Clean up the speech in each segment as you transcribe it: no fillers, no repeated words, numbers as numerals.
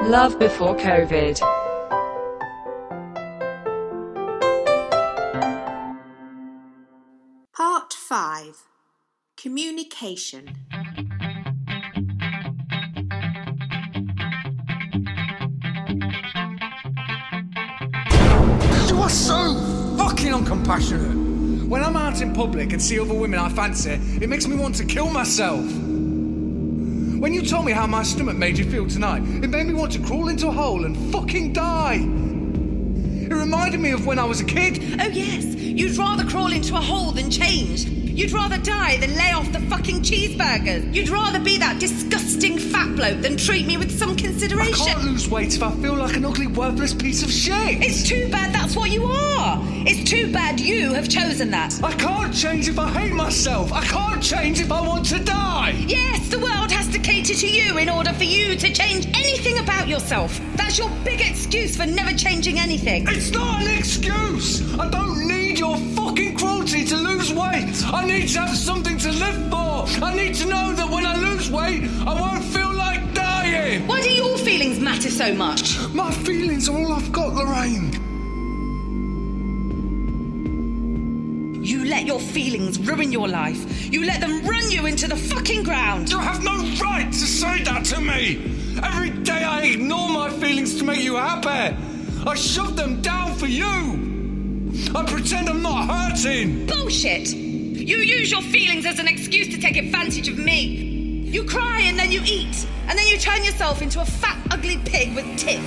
Love before COVID. Part 5. Communication. You are so fucking uncompassionate. When I'm out in public and see other women I fancy, it makes me want to kill myself. When you told me how my stomach made you feel tonight, it made me want to crawl into a hole and fucking die. It reminded me of when I was a kid. Oh yes, you'd rather crawl into a hole than change. You'd rather die than lay off the fucking cheeseburgers. You'd rather be that disgusting fat bloke than treat me with some consideration. I can't lose weight if I feel like an ugly, worthless piece of shit. It's too bad that's what you are. It's too bad you have chosen that. I can't change if I hate myself. I can't change if I want to die. Yes, the world has to cater to you in order for you to change anything about yourself. That's your big excuse for never changing anything. It's not an excuse. I don't need your fucking cruelty to lose weight. I need to have something to live for. I need to know that when I lose weight, I won't feel like dying. Why do your feelings matter so much? My feelings are all I've got, Lorraine. You let your feelings ruin your life. You let them run you into the fucking ground. You have no right to say that to me. Every day I ignore my feelings to make you happy. I shove them down for you. I pretend I'm not hurting. Bullshit. You use your feelings as an excuse to take advantage of me. You cry and then you eat. And then you turn yourself into a fat, ugly pig with tits.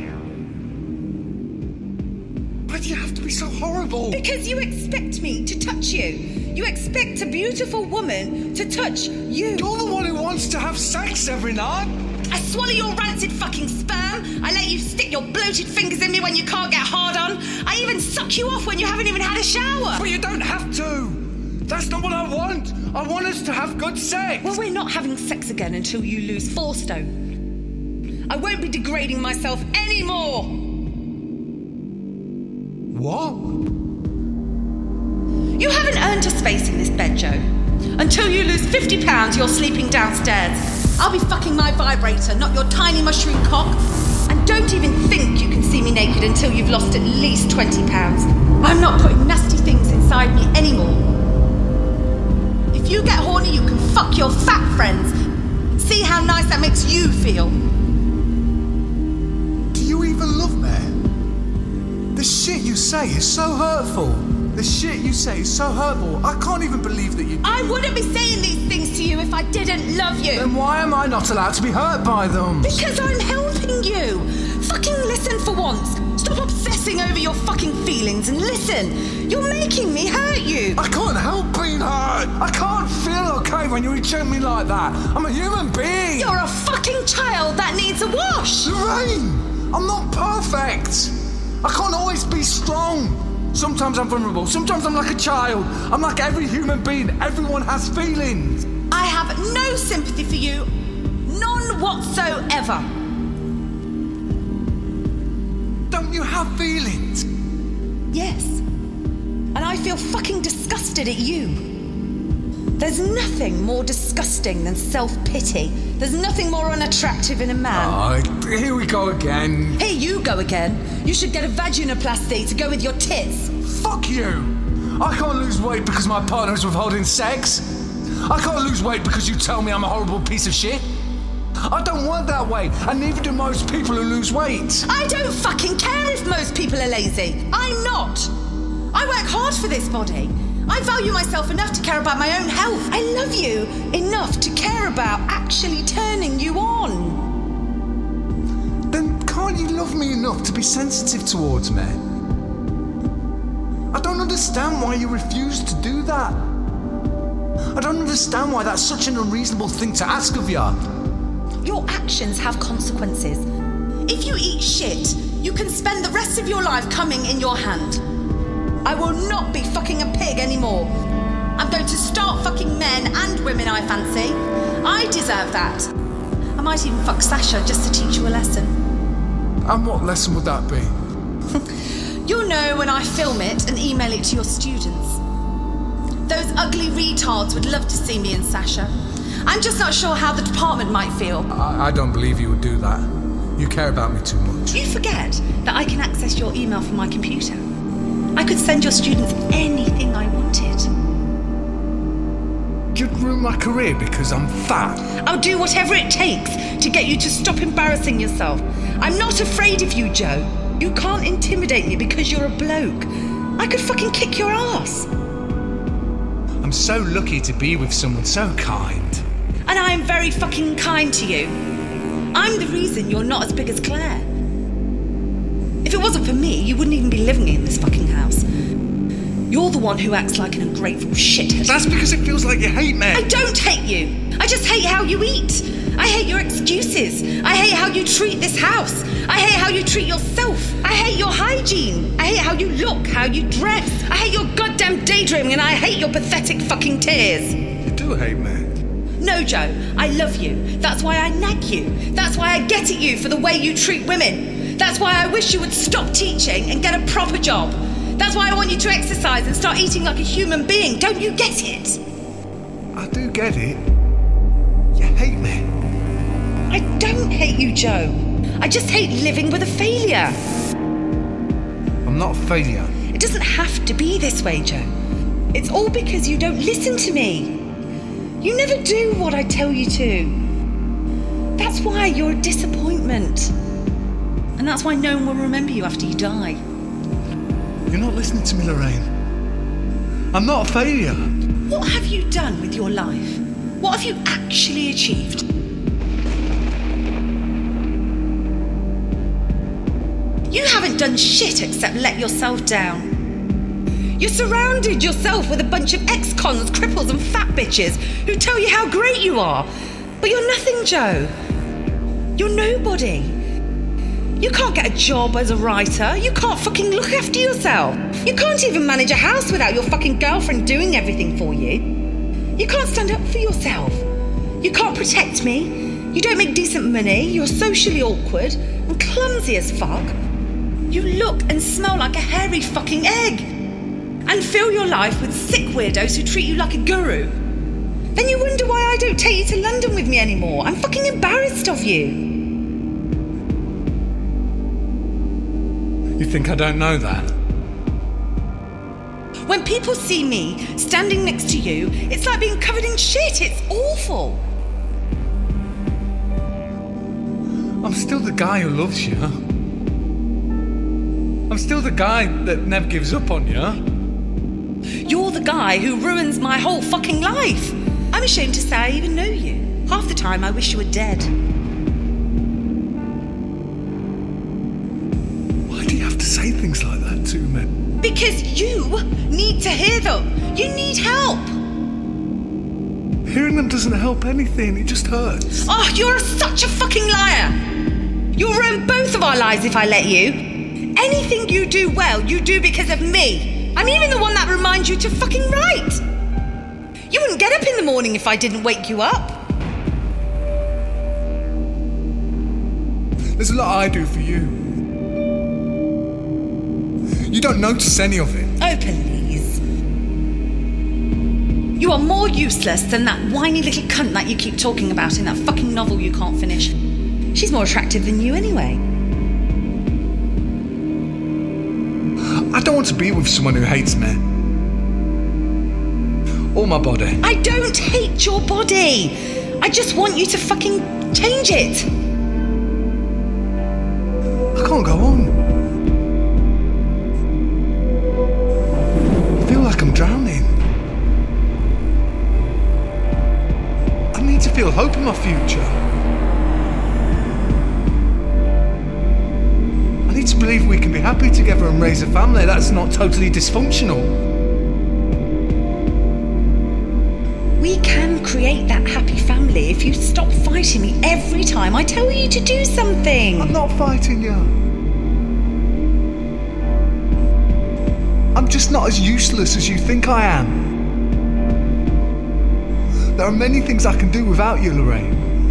Why do you have to be so horrible? Because you expect me to touch you. You expect a beautiful woman to touch you. You're the one who wants to have sex every night. I swallow your rancid fucking sperm. I let you stick your bloated fingers in me when you can't get hard on. I even suck you off when you haven't even had a shower. But you don't have to. That's not what I want. I want us to have good sex. Well, we're not having sex again until you lose 4 stone. I won't be degrading myself anymore. What? You haven't earned a space in this bed, Joe. Until you lose 50 pounds, you're sleeping downstairs. I'll be fucking my vibrator, not your tiny mushroom cock. And don't even think you can see me naked until you've lost at least 20 pounds. I'm not putting nasty things inside me anymore. If you get horny, you can fuck your fat friends. See how nice that makes you feel. Do you even love me? The shit you say is so hurtful. The shit you say is so hurtful. I can't even believe that you... I wouldn't be saying these things to you if I didn't love you. Then why am I not allowed to be hurt by them? Because I'm helping you. Fucking listen for once. Stop obsessing over your fucking feelings and listen. You're making me hurt you. I can't help being hurt. I can't feel okay when you reject me like that. I'm a human being. You're a fucking child that needs a wash. Lorraine, I'm not perfect. I can't always be strong. Sometimes I'm vulnerable. Sometimes I'm like a child. I'm like every human being. Everyone has feelings. I have no sympathy for you. None whatsoever. Don't you have feelings? Yes. And I feel fucking disgusted at you. There's nothing more disgusting than self-pity. There's nothing more unattractive in a man. Oh, here we go again. Here you go again. You should get a vaginoplasty to go with your tits. Fuck you. I can't lose weight because my partner is withholding sex. I can't lose weight because you tell me I'm a horrible piece of shit. I don't work that way, and neither do most people who lose weight. I don't fucking care if most people are lazy. I'm not. I work hard for this body. I value myself enough to care about my own health. I love you enough to care about actually turning you on. Then can't you love me enough to be sensitive towards me? I don't understand why you refuse to do that. I don't understand why that's such an unreasonable thing to ask of you. Your actions have consequences. If you eat shit, you can spend the rest of your life coming in your hand. I will not be fucking a pig anymore. I'm going to start fucking men and women I fancy. I deserve that. I might even fuck Sasha just to teach you a lesson. And what lesson would that be? You'll know when I film it and email it to your students. Those ugly retards would love to see me and Sasha. I'm just not sure how the department might feel. I don't believe you would do that. You care about me too much. You forget that I can access your email from my computer. I could send your students anything I wanted. You'd ruin my career because I'm fat. I'll do whatever it takes to get you to stop embarrassing yourself. I'm not afraid of you, Joe. You can't intimidate me because you're a bloke. I could fucking kick your ass. I'm so lucky to be with someone so kind. And I am very fucking kind to you. I'm the reason you're not as big as Claire. If it wasn't for me, you wouldn't even be living in this fucking house. You're the one who acts like an ungrateful shithead. That's because it feels like you hate me. I don't hate you. I just hate how you eat. I hate your excuses. I hate how you treat this house. I hate how you treat yourself. I hate your hygiene. I hate how you look, how you dress. I hate your goddamn daydreaming, and I hate your pathetic fucking tears. You do hate me. No, Joe, I love you. That's why I nag you. That's why I get at you for the way you treat women. That's why I wish you would stop teaching and get a proper job. That's why I want you to exercise and start eating like a human being. Don't you get it? I do get it. You hate me. I don't hate you, Joe. I just hate living with a failure. I'm not a failure. It doesn't have to be this way, Joe. It's all because you don't listen to me. You never do what I tell you to. That's why you're a disappointment. And that's why no one will remember you after you die. You're not listening to me, Lorraine. I'm not a failure. What have you done with your life? What have you actually achieved? You haven't done shit except let yourself down. You surrounded yourself with a bunch of ex-cons, cripples and fat bitches who tell you how great you are. But you're nothing, Joe. You're nobody. You can't get a job as a writer. You can't fucking look after yourself. You can't even manage a house without your fucking girlfriend doing everything for you. You can't stand up for yourself. You can't protect me. You don't make decent money. You're socially awkward and clumsy as fuck. You look and smell like a hairy fucking egg. And fill your life with sick weirdos who treat you like a guru. Then you wonder why I don't take you to London with me anymore. I'm fucking embarrassed of you. You think I don't know that? When people see me standing next to you, it's like being covered in shit. It's awful. I'm still the guy who loves you. I'm still the guy that never gives up on you. You're the guy who ruins my whole fucking life. I'm ashamed to say I even know you. Half the time I wish you were dead. Why do you have to say things like that to me? Because you need to hear them. You need help. Hearing them doesn't help anything. It just hurts. Oh, you're such a fucking liar. You'll ruin both of our lives if I let you. Anything you do well, you do because of me. I'm even the one that reminds you to fucking write. You wouldn't get up in the morning if I didn't wake you up. There's a lot I do for you. You don't notice any of it. Oh, please. You are more useless than that whiny little cunt that you keep talking about in that fucking novel you can't finish. She's more attractive than you anyway. I don't want to be with someone who hates me. Or my body. I don't hate your body. I just want you to fucking change it. I can't go on. I feel like I'm drowning. I need to feel hope in my future. I need to believe we can be happy together and raise a family that's not totally dysfunctional. We can create that happy family if you stop fighting me every time I tell you to do something. I'm not fighting you. I'm just not as useless as you think I am. There are many things I can do without you, Lorraine.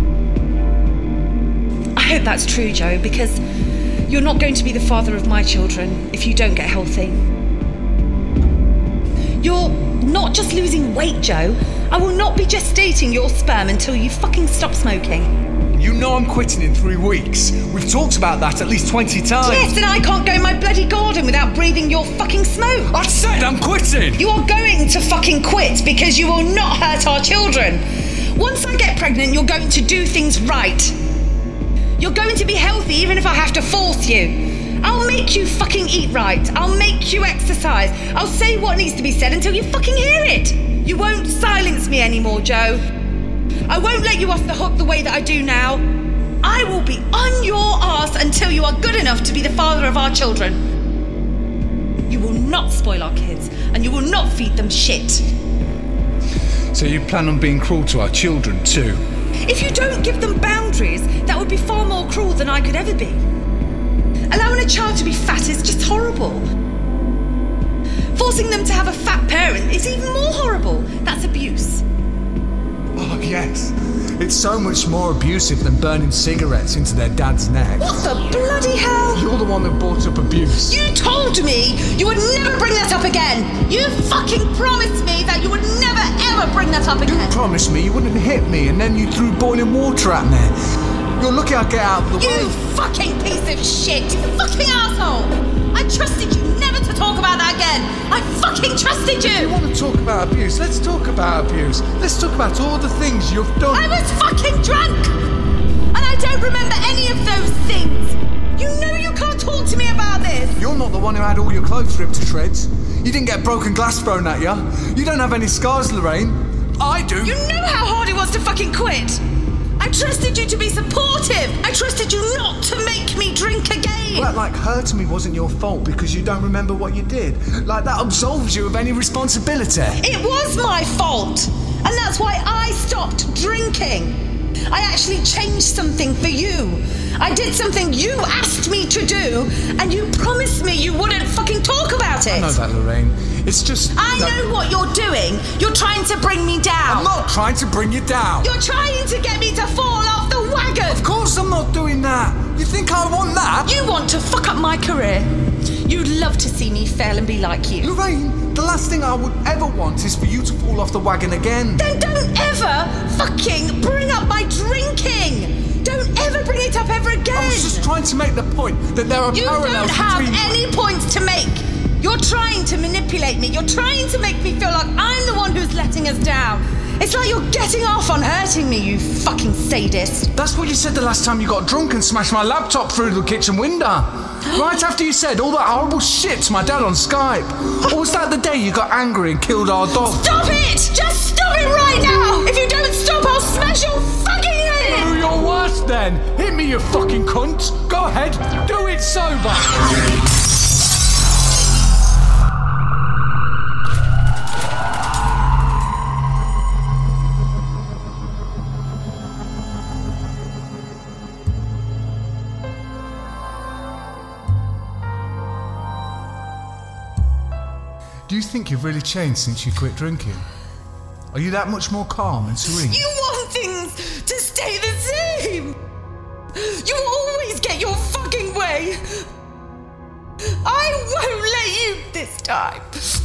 I hope that's true, Joe, because you're not going to be the father of my children if you don't get healthy. You're not just losing weight, Joe. I will not be gestating your sperm until you fucking stop smoking. You know I'm quitting in 3 weeks. We've talked about that at least 20 times. Yes, and I can't go in my bloody garden without breathing your fucking smoke. I said I'm quitting! You are going to fucking quit because you will not hurt our children. Once I get pregnant, you're going to do things right. You're going to be healthy even if I have to force you. I'll make you fucking eat right. I'll make you exercise. I'll say what needs to be said until you fucking hear it. You won't silence me anymore, Joe. I won't let you off the hook the way that I do now. I will be on your arse until you are good enough to be the father of our children. You will not spoil our kids, and you will not feed them shit. So you plan on being cruel to our children too? If you don't give them boundaries, that would be far more cruel than I could ever be. Allowing a child to be fat is just horrible. Forcing them to have a fat parent is even more horrible. That's abuse. Oh, yes. It's so much more abusive than burning cigarettes into their dad's neck. What the bloody hell? You're the one that brought up abuse. You told me you would never bring that up again. You fucking promised me that you would never ever bring that up again. You promised me you wouldn't hit me and then you threw boiling water at me. You're lucky I get out of the way. You fucking piece of shit. You fucking asshole. I trusted you never to talk about that again. I fucking trusted you. If you want to talk about abuse, let's talk about abuse. Let's talk about all the things you've done. I was fucking drunk. And I don't remember any of those things. You know you can't talk to me about this. You're not the one who had all your clothes ripped to shreds. You didn't get broken glass thrown at you. You don't have any scars, Lorraine. I do. You know how hard it was to fucking quit. I trusted you to be supportive. I trusted you not to make me drink again. Well, like hurting me wasn't your fault because you don't remember what you did. Like that absolves you of any responsibility. It was my fault. And that's why I stopped drinking. I actually changed something for you. I did something you asked me to do, and you promised me you wouldn't fucking talk about it. I know that, Lorraine. It's just... I know what you're doing. You're trying to bring me down. I'm not trying to bring you down. You're trying to get me to fall off the wagon. Of course I'm not doing that. You think I want that? You want to fuck up my career. You'd love to see me fail and be like you. Lorraine, the last thing I would ever want is for you to fall off the wagon again. Then don't ever fucking bring up my drinking. Don't ever bring it up ever again. I was just trying to make the point that there are parallels between... You don't have any points to make. You're trying to manipulate me. You're trying to make me feel like I'm the one who's letting us down. It's like you're getting off on hurting me, you fucking sadist. That's what you said the last time you got drunk and smashed my laptop through the kitchen window. Right after you said all that horrible shit to my dad on Skype. Or was that the day you got angry and killed our dog? Stop it! Just stop it right now! If you don't stop, I'll smash your fucking head in! Do your worst then. Hit me, you fucking cunt. Go ahead, do it sober. Do you think you've really changed since you quit drinking? Are you that much more calm and serene? You want things to stay the same! You always get your fucking way! I won't let you this time!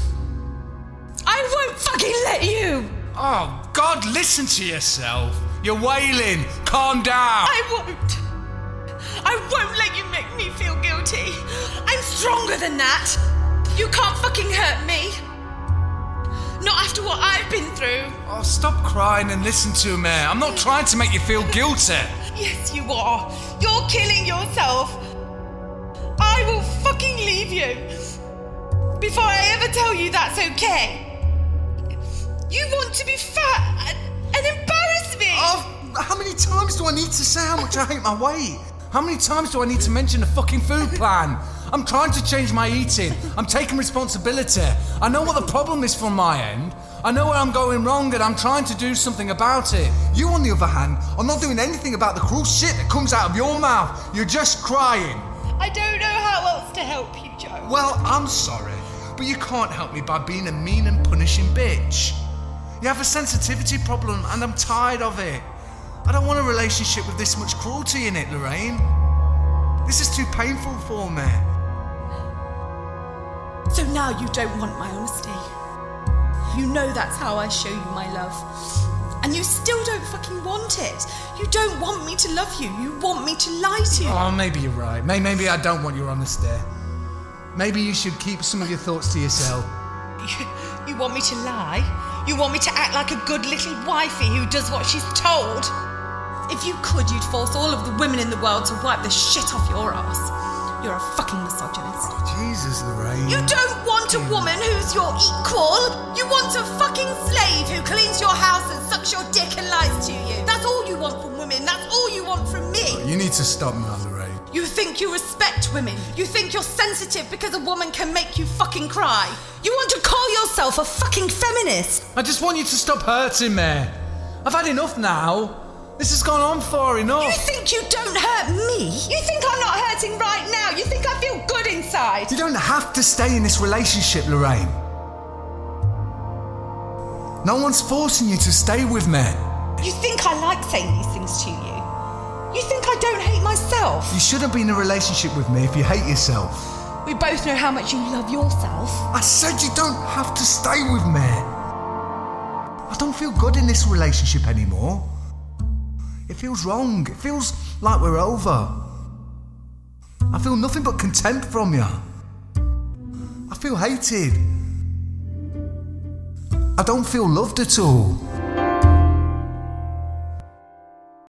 I won't fucking let you! Oh, God, listen to yourself. You're wailing. Calm down. I won't let you make me feel guilty. I'm stronger than that. You can't fucking hurt me. Not after what I've been through. Oh, stop crying and listen to me. I'm not trying to make you feel guilty. Yes, you are. You're killing yourself. I will fucking leave you before I ever tell you that's okay. You want to be fat and embarrass me. Oh, how many times do I need to say how much I hate my weight? How many times do I need to mention the fucking food plan? I'm trying to change my eating. I'm taking responsibility. I know what the problem is from my end. I know where I'm going wrong and I'm trying to do something about it. You, on the other hand, are not doing anything about the cruel shit that comes out of your mouth. You're just crying. I don't know how else to help you, Joe. Well, I'm sorry, but you can't help me by being a mean and punishing bitch. You have a sensitivity problem and I'm tired of it. I don't want a relationship with this much cruelty in it, Lorraine. This is too painful for me. So now you don't want my honesty. You know that's how I show you my love. And you still don't fucking want it. You don't want me to love you. You want me to lie to you. Oh, maybe you're right. Maybe I don't want your honesty. Maybe you should keep some of your thoughts to yourself. You want me to lie? You want me to act like a good little wifey who does what she's told? If you could, you'd force all of the women in the world to wipe the shit off your ass. You're a fucking misogynist. Oh, Jesus, Lorraine. You don't want a woman who's your equal. You want a fucking slave who cleans your house and sucks your dick and lies to you. That's all you want from women. That's all you want from me. Oh, you need to stop now, Lorraine. You think you respect women. You think you're sensitive because a woman can make you fucking cry. You want to call yourself a fucking feminist. I just want you to stop hurting me. I've had enough now. This has gone on far enough. You think you don't hurt me? You think I'm not hurting right now? You think I feel good inside? You don't have to stay in this relationship, Lorraine. No one's forcing you to stay with me. You think I like saying these things to you? You think I don't hate myself? You shouldn't be in a relationship with me if you hate yourself. We both know how much you love yourself. I said you don't have to stay with me. I don't feel good in this relationship anymore. It feels wrong. It feels like we're over. I feel nothing but contempt from you. I feel hated. I don't feel loved at all.